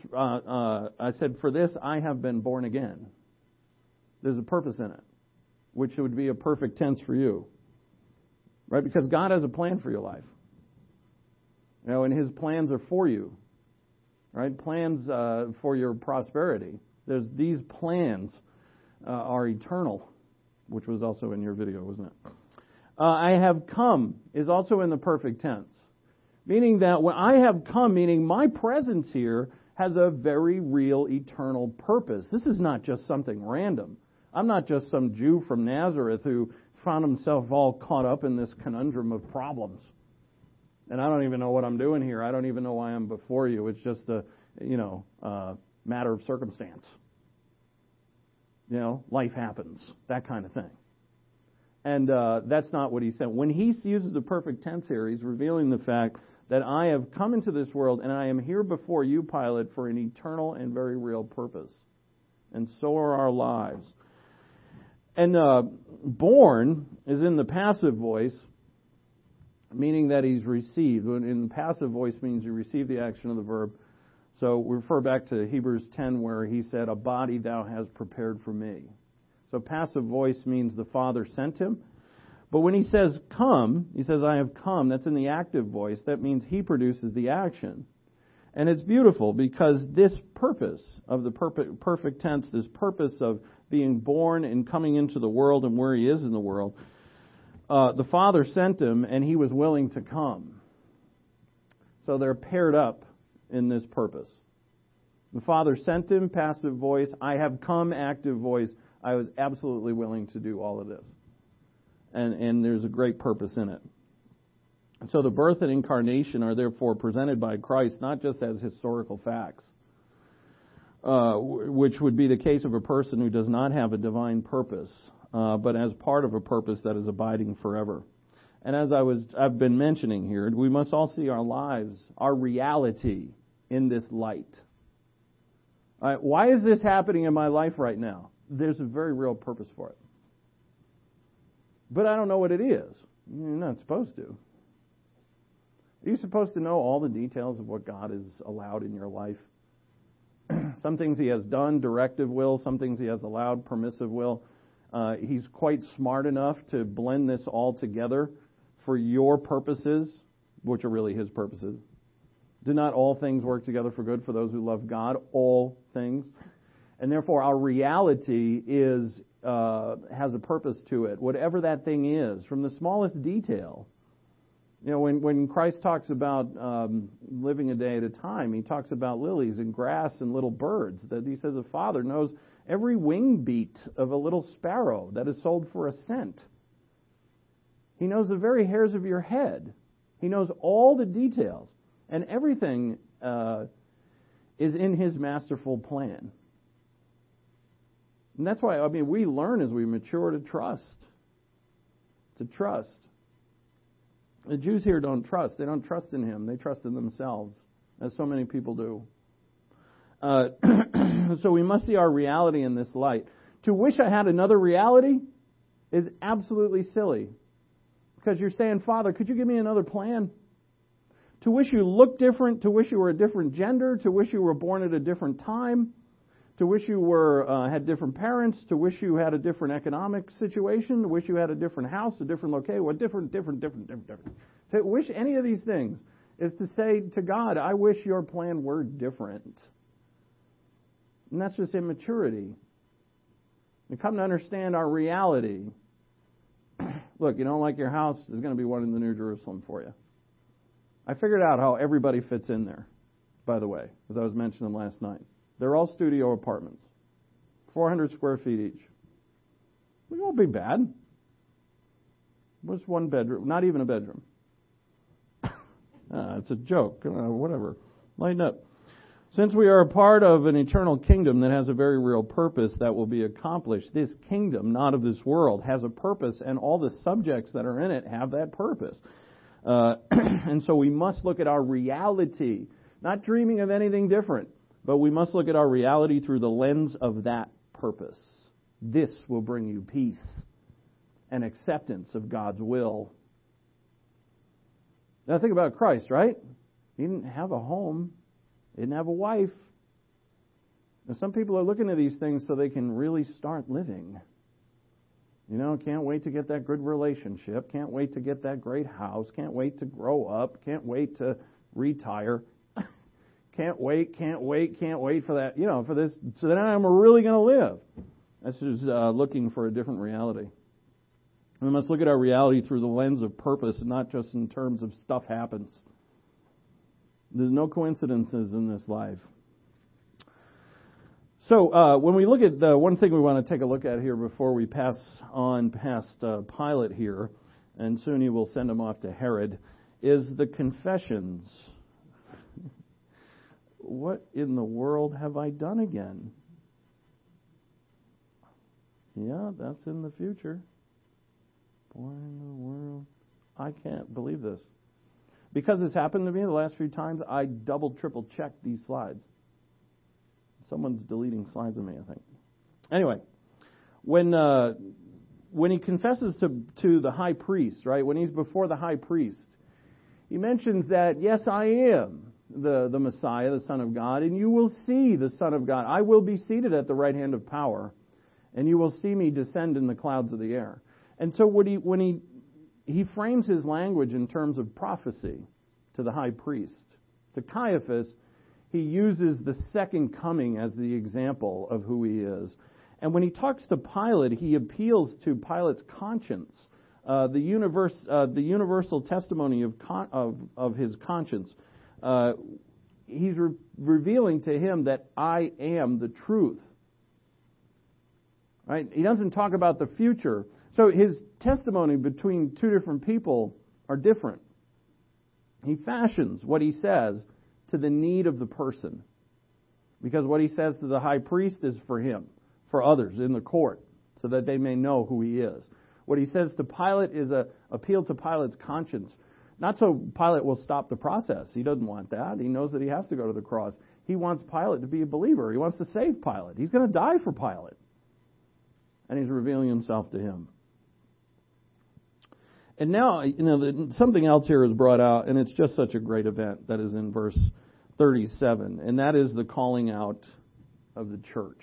I have been born again. There's a purpose in it, which would be a perfect tense for you. Right? Because God has a plan for your life. And His plans are for you. Right? Plans for your prosperity. These plans are eternal, which was also in your video, wasn't it? I have come is also in the perfect tense. Meaning that when I have come, meaning my presence here has a very real eternal purpose. This is not just something random. I'm not just some Jew from Nazareth who found himself all caught up in this conundrum of problems. And I don't even know what I'm doing here. I don't even know why I'm before you. It's just a matter of circumstance. Life happens. That kind of thing. And that's not what he said. When he uses the perfect tense here, he's revealing the fact that I have come into this world and I am here before you, Pilate, for an eternal and very real purpose. And so are our lives. And born is in the passive voice, meaning that he's received. In the passive voice means you receive the action of the verb. So we refer back to Hebrews 10 where he said, "A body thou hast prepared for me." So passive voice means the Father sent him. But when he says come, he says, "I have come." That's in the active voice. That means he produces the action. And it's beautiful because this purpose of the perfect tense, this purpose of being born and coming into the world and where he is in the world, the Father sent him and he was willing to come. So they're paired up in this purpose. The Father sent him, passive voice. I have come, active voice. I was absolutely willing to do all of this. And there's a great purpose in it. So the birth and incarnation are therefore presented by Christ not just as historical facts, which would be the case of a person who does not have a divine purpose, but as part of a purpose that is abiding forever. And as I've been mentioning here, we must all see our lives, our reality in this light. All right, why is this happening in my life right now? There's a very real purpose for it. But I don't know what it is. You're not supposed to. Are you supposed to know all the details of what God has allowed in your life? Some things He has done, directive will. Some things He has allowed, permissive will. He's quite smart enough to blend this all together for your purposes, which are really His purposes. Do not all things work together for good for those who love God? All things. And therefore our reality has a purpose to it, whatever that thing is, from the smallest detail. You know, when Christ talks about living a day at a time, He talks about lilies and grass and little birds. That He says the Father knows every wing beat of a little sparrow that is sold for a cent. He knows the very hairs of your head. He knows all the details. And everything is in His masterful plan. And that's why, we learn as we mature to trust. To trust. The Jews here don't trust. They don't trust in Him. They trust in themselves, as so many people do. So we must see our reality in this light. To wish I had another reality is absolutely silly. Because you're saying, Father, could you give me another plan? To wish you looked different, to wish you were a different gender, to wish you were born at a different time, to wish you had different parents, to wish you had a different economic situation, to wish you had a different house, a different location, different. To wish any of these things is to say to God, I wish your plan were different. And that's just immaturity. We come to understand our reality. Look, you don't like your house, there's going to be one in the New Jerusalem for you. I figured out how everybody fits in there, by the way, as I was mentioning last night. They're all studio apartments, 400 square feet each. It won't be bad. What's one bedroom? Not even a bedroom. It's a joke. Whatever. Lighten up. Since we are a part of an eternal kingdom that has a very real purpose that will be accomplished, this kingdom, not of this world, has a purpose, and all the subjects that are in it have that purpose. And so we must look at our reality, not dreaming of anything different, but we must look at our reality through the lens of that purpose. This will bring you peace and acceptance of God's will. Now think about Christ, right? He didn't have a home. He didn't have a wife. Now some people are looking at these things so they can really start living. You know, can't wait to get that good relationship, can't wait to get that great house, can't wait to grow up, can't wait to retire, can't wait for that, for this, so then I'm really going to live. That's just looking for a different reality. We must look at our reality through the lens of purpose and not just in terms of stuff happens. There's no coincidences in this life. So when we look at the one thing we want to take a look at here before we pass on past Pilate here, and soon he will send him off to Herod, is the confessions. What in the world have I done again? Yeah, that's in the future. Boy in the world. I can't believe this. Because it's happened to me the last few times, I double, triple checked these slides. Someone's deleting slides of me, I think. Anyway, when he confesses to the high priest, right, when he's before the high priest, he mentions that, yes, I am the Messiah, the Son of God, and you will see the Son of God. I will be seated at the right hand of power, and you will see me descend in the clouds of the air. And so when he frames his language in terms of prophecy to the high priest, to Caiaphas, he uses the second coming as the example of who he is. And when he talks to Pilate, he appeals to Pilate's conscience, the universal testimony of his conscience. he's revealing to him that I am the truth. Right? He doesn't talk about the future. So his testimony between two different people are different. He fashions what he says to the need of the person. Because what he says to the high priest is for him, for others in the court, so that they may know who he is. What he says to Pilate is an appeal to Pilate's conscience. Not so Pilate will stop the process. He doesn't want that. He knows that he has to go to the cross. He wants Pilate to be a believer. He wants to save Pilate. He's going to die for Pilate. And he's revealing himself to him. And now, something else here is brought out, and it's just such a great event that is in verse 37, and that is the calling out of the church.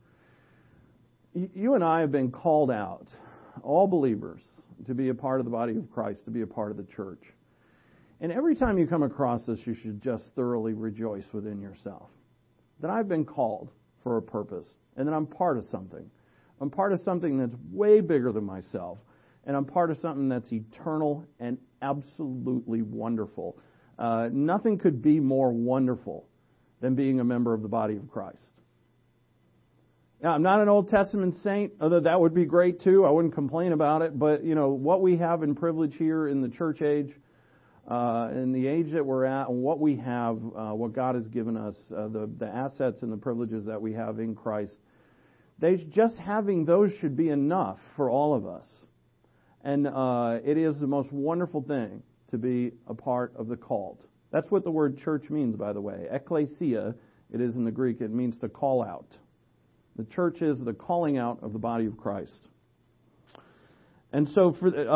You and I have been called out, all believers, to be a part of the body of Christ, to be a part of the church. And every time you come across this, you should just thoroughly rejoice within yourself that I've been called for a purpose, and that I'm part of something. I'm part of something that's way bigger than myself. And I'm part of something that's eternal and absolutely wonderful. Nothing could be more wonderful than being a member of the body of Christ. Now, I'm not an Old Testament saint, although that would be great too. I wouldn't complain about it. But, what we have in privilege here in the church age, in the age that we're at, and what we have, what God has given us, the assets and the privileges that we have in Christ, just having those should be enough for all of us. And it is the most wonderful thing to be a part of the called. That's what the word church means, by the way. Ekklesia, it is in the Greek, it means to call out. The church is the calling out of the body of Christ. And so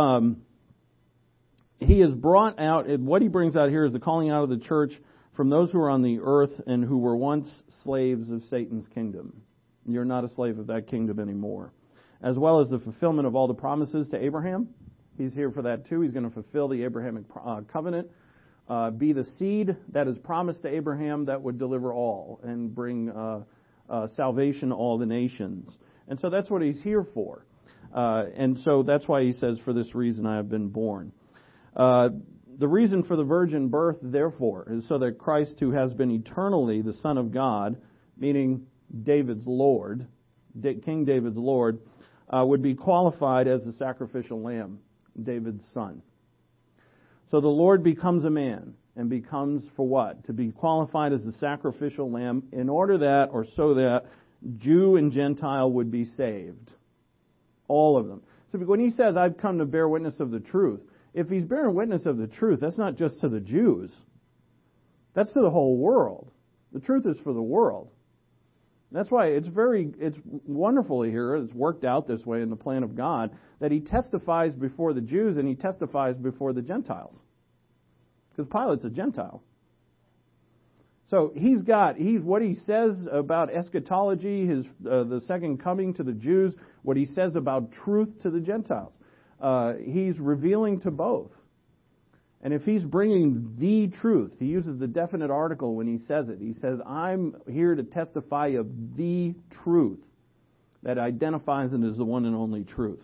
he has brought out, what he brings out here is the calling out of the church from those who are on the earth and who were once slaves of Satan's kingdom. You're not a slave of that kingdom anymore. As well as the fulfillment of all the promises to Abraham. He's here for that too. He's going to fulfill the Abrahamic covenant, be the seed that is promised to Abraham that would deliver all and bring salvation to all the nations. And so that's what he's here for. And so that's why he says, for this reason I have been born. The reason for the virgin birth, therefore, is so that Christ, who has been eternally the Son of God, meaning David's Lord, King David's Lord, would be qualified as the sacrificial lamb, David's son. So the Lord becomes a man and becomes for what? To be qualified as the sacrificial lamb in order that, or so that, Jew and Gentile would be saved. All of them. So when he says, I've come to bear witness of the truth, if he's bearing witness of the truth, that's not just to the Jews. That's to the whole world. The truth is for the world. That's why it's wonderful here, it's worked out this way in the plan of God, that he testifies before the Jews and he testifies before the Gentiles. Because Pilate's a Gentile. So what he says about eschatology, the second coming to the Jews, what he says about truth to the Gentiles. He's revealing to both. And if he's bringing the truth, he uses the definite article when he says it. He says, I'm here to testify of the truth that identifies it as the one and only truth.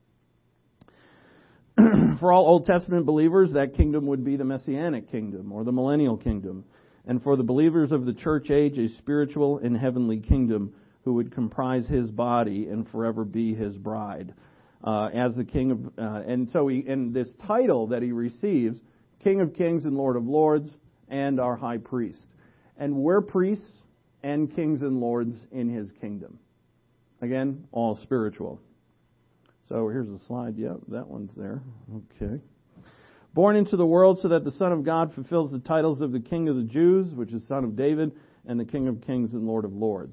For all Old Testament believers, that kingdom would be the Messianic kingdom or the millennial kingdom. And for the believers of the church age, a spiritual and heavenly kingdom who would comprise his body and forever be his bride. As the King of, and so in this title that he receives, King of Kings and Lord of Lords, and our High Priest. And we're priests and kings and lords in his kingdom. Again, all spiritual. So here's the slide. Yep, that one's there. Okay. Born into the world so that the Son of God fulfills the titles of the King of the Jews, which is Son of David, and the King of Kings and Lord of Lords.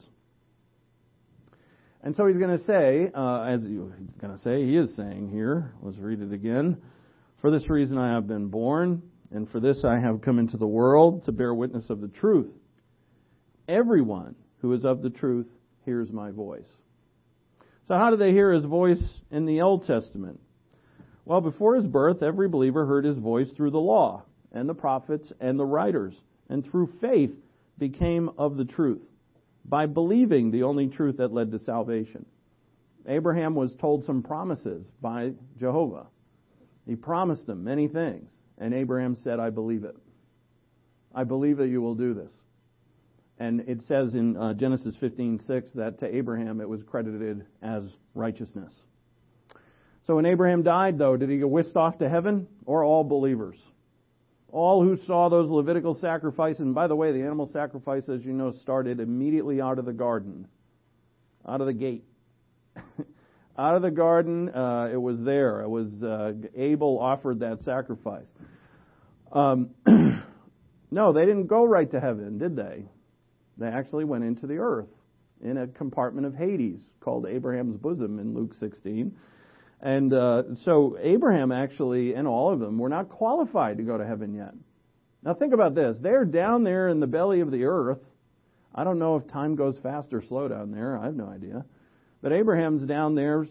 And so he's going to say, he is saying here, let's read it again. For this reason I have been born, and for this I have come into the world, to bear witness of the truth. Everyone who is of the truth hears my voice. So how do they hear his voice in the Old Testament? Well, before his birth, every believer heard his voice through the law, and the prophets, and the writers, and through faith became of the truth, by believing the only truth that led to salvation. Abraham was told some promises by Jehovah. He promised him many things, and Abraham said, I believe it. I believe that you will do this. And it says in Genesis 15:6 that to Abraham it was credited as righteousness. So when Abraham died, though, did he get whisked off to heaven, or all believers? All who saw those Levitical sacrifices, and by the way, the animal sacrifice, as you know, started immediately out of the garden, out of the gate. Out of the garden, it was there. It was Abel offered that sacrifice. No, they didn't go right to heaven, did they? They actually went into the earth in a compartment of Hades called Abraham's bosom in Luke 16. And so Abraham actually, and all of them, were not qualified to go to heaven yet. Now think about this. They're down there in the belly of the earth. I don't know if time goes fast or slow down there. I have no idea. But Abraham's down there,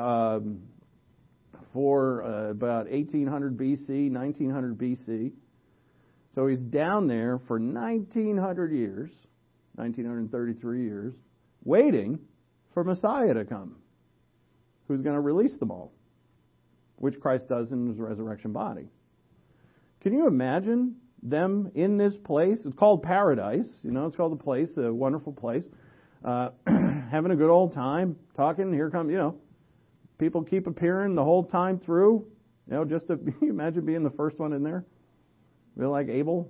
for about 1800 BC, 1900 BC. So he's down there for 1900 years, 1933 years, waiting for Messiah to come, who's going to release them all, which Christ does in his resurrection body. Can you imagine them in this place? It's called paradise. It's called the place, a wonderful place. Having a good old time, talking. Here come, people keep appearing the whole time through. Just to imagine being the first one in there. Feel like Abel.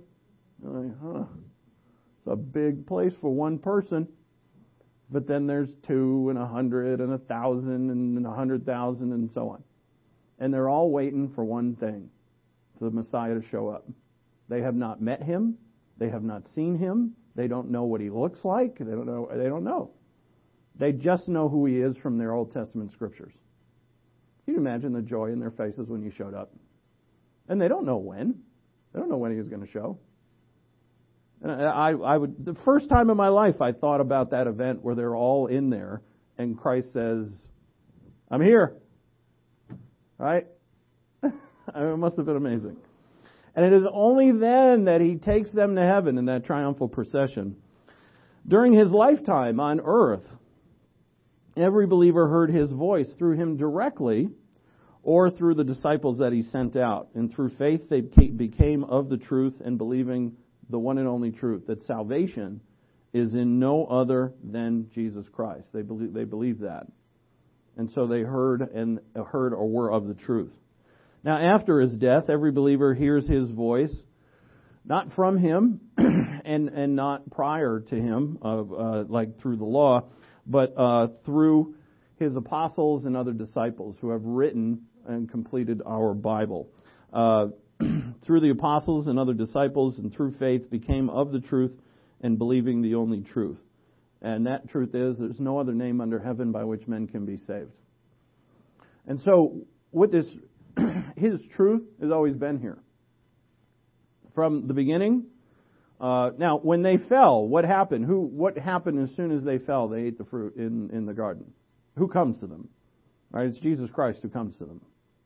It's a big place for one person. But then there's 2 and 100 and 1,000 and 100,000 and so on. And they're all waiting for one thing, for the Messiah to show up. They have not met him. They have not seen him. They don't know what he looks like. They don't know. They just know who he is from their Old Testament scriptures. Can you imagine the joy in their faces when he showed up? And they don't know when. They don't know when he was going to show. And the first time in my life I thought about that event where they're all in there and Christ says, "I'm here." Right? It must have been amazing. And it is only then that he takes them to heaven in that triumphal procession. During his lifetime on earth, every believer heard his voice through him directly or through the disciples that he sent out. And through faith they became of the truth and believing the one and only truth, that salvation is in no other than Jesus Christ. They believed that. And so they heard or were of the truth. Now, after his death, every believer hears his voice, not from him and not prior to him, like through the law, but through his apostles and other disciples who have written and completed our Bible. Through the apostles and other disciples and through faith became of the truth and believing the only truth. And that truth is there's no other name under heaven by which men can be saved. And so with this, his truth has always been here. From the beginning. Now, when they fell, what happened? What happened as soon as they fell? They ate the fruit in the garden. Who comes to them? Right? It's Jesus Christ who comes to them.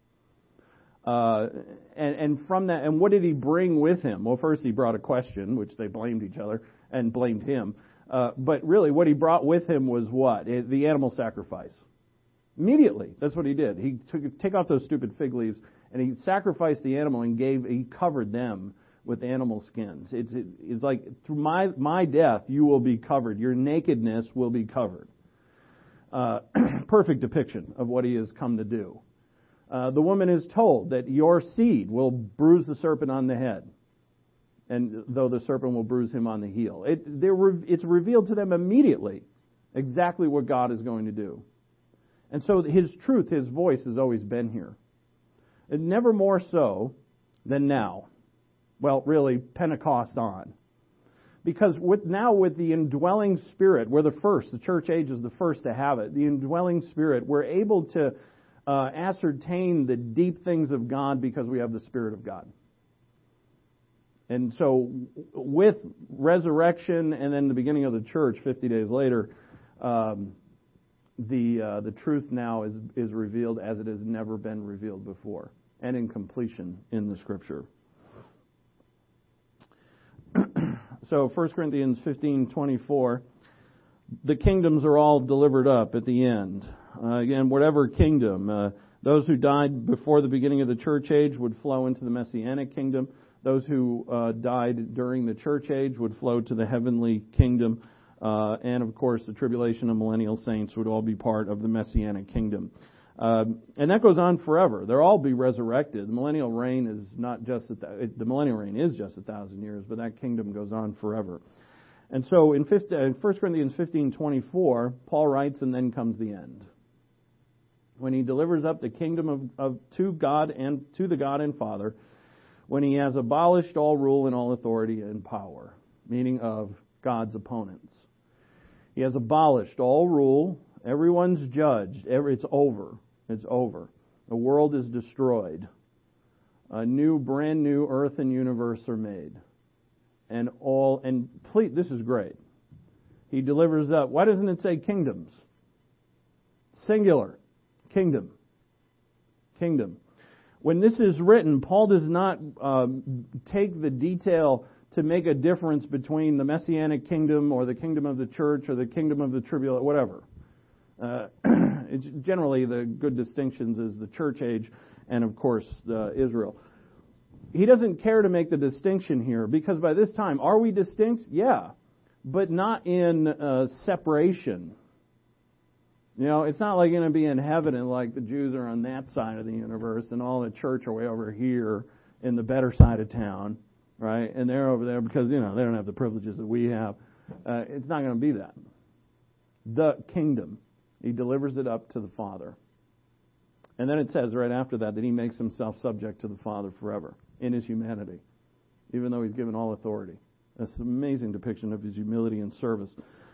And from that, and what did he bring with him? Well, first he brought a question, which they blamed each other and blamed him. But really, what he brought with him was what? The animal sacrifice. Immediately, that's what he did. He take off those stupid fig leaves, and he sacrificed the animal and he covered them with animal skins. It's like through my death, you will be covered. Your nakedness will be covered. Perfect depiction of what he has come to do. The woman is told that your seed will bruise the serpent on the head, and though the serpent will bruise him on the heel. It's revealed to them immediately exactly what God is going to do. And so his truth, his voice has always been here. And never more so than now. Well, really, Pentecost on. Because with the indwelling Spirit, we're the first, the church age is the first to have it. The indwelling Spirit, we're able to ascertain the deep things of God because we have the Spirit of God. And so with resurrection and then the beginning of the church 50 days later, the truth now is revealed as it has never been revealed before, and in completion in the Scripture. So 1 Corinthians 15:24, the kingdoms are all delivered up at the end. Again, whatever kingdom, those who died before the beginning of the church age would flow into the Messianic kingdom. Those who died during the church age would flow to the heavenly kingdom. And, of course, the tribulation of millennial saints would all be part of the messianic kingdom. And that goes on forever. They'll all be resurrected. The millennial reign is not just the millennial reign is just 1,000 years, but that kingdom goes on forever. And so in 1 Corinthians 15:24, Paul writes, and then comes the end. When he delivers up the kingdom to God and to the God and Father, when he has abolished all rule and all authority and power, meaning of God's opponents. He has abolished all rule. Everyone's judged. It's over. It's over. The world is destroyed. A brand new earth and universe are made. This is great. He delivers up. Why doesn't it say kingdoms? Singular. Kingdom. Kingdom. When this is written, Paul does not take the detail to make a difference between the Messianic kingdom or the kingdom of the church or the kingdom of the tribulation, whatever. It's generally, the good distinctions is the church age and, of course, Israel. He doesn't care to make the distinction here because by this time, are we distinct? Yeah, but not in separation. You know, it's not like going to be in heaven and like the Jews are on that side of the universe and all the church are way over here in the better side of town, right? And they're over there because, they don't have the privileges that we have. It's not going to be that. The kingdom. He delivers it up to the Father. And then it says right after that he makes himself subject to the Father forever in his humanity, even though he's given all authority. That's an amazing depiction of his humility and service.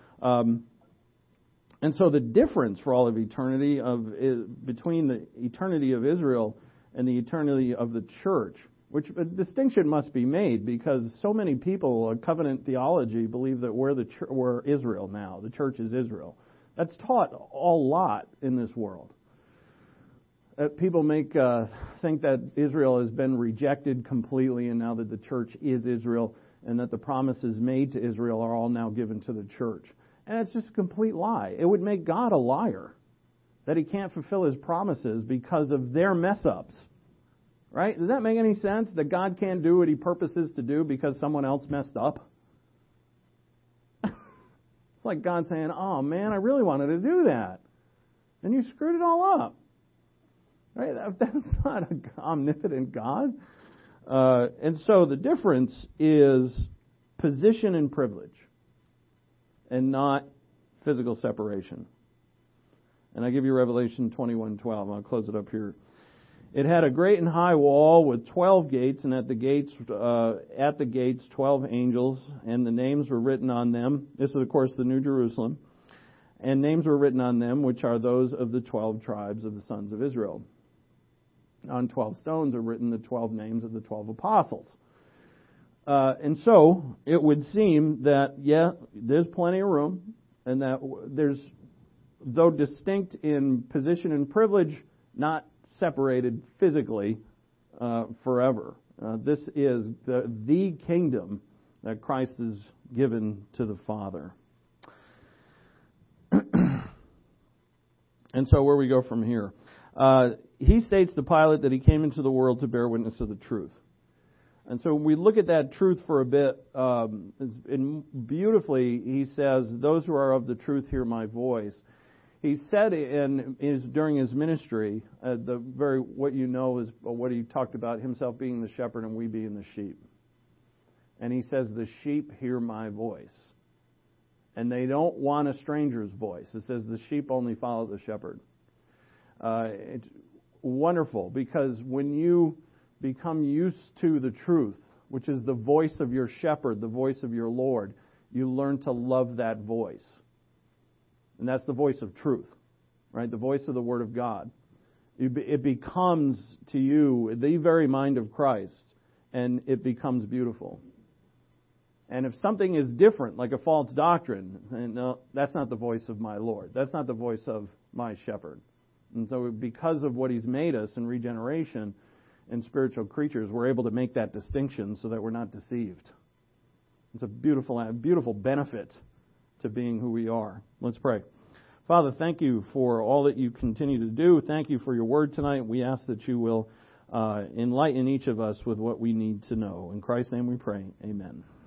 And so the difference for all of eternity between the eternity of Israel and the eternity of the church, which a distinction must be made because so many people, covenant theology, believe that we're Israel now. The church is Israel. That's taught a lot in this world. People think that Israel has been rejected completely and now that the church is Israel and that the promises made to Israel are all now given to the church. And it's just a complete lie. It would make God a liar that he can't fulfill his promises because of their mess-ups. Right? Does that make any sense? That God can't do what he purposes to do because someone else messed up? It's like God saying, oh man, I really wanted to do that. And you screwed it all up. Right? That's not an omnipotent God. And so the difference is position and privilege, and not physical separation. And I give you Revelation 21:12. I'll close it up here. It had a great and high wall with 12 gates, and at the gates 12 angels, and the names were written on them. This is, of course, the New Jerusalem. And names were written on them, which are those of the 12 tribes of the sons of Israel. On 12 stones are written the 12 names of the 12 apostles. And so it would seem that, there's plenty of room, and that there's, though distinct in position and privilege, not separated physically forever. This is the kingdom that Christ has given to the Father. And so where we go from here. He states to Pilate that he came into the world to bear witness of the truth. And so when we look at that truth for a bit, beautifully he says, those who are of the truth hear my voice. He said during his ministry, what you know is what he talked about, himself being the shepherd and we being the sheep. And he says, the sheep hear my voice. And they don't want a stranger's voice. It says the sheep only follow the shepherd. It's wonderful because when you become used to the truth, which is the voice of your shepherd, the voice of your Lord, you learn to love that voice. And that's the voice of truth, right? The voice of the Word of God. It becomes to you the very mind of Christ, and it becomes beautiful. And if something is different, like a false doctrine, no, that's not the voice of my Lord. That's not the voice of my shepherd. And so because of what He's made us in regeneration and spiritual creatures, we're able to make that distinction so that we're not deceived. It's a beautiful benefit to being who we are. Let's pray. Father, thank you for all that you continue to do. Thank you for your word tonight. We ask that you will enlighten each of us with what we need to know. In Christ's name we pray. Amen.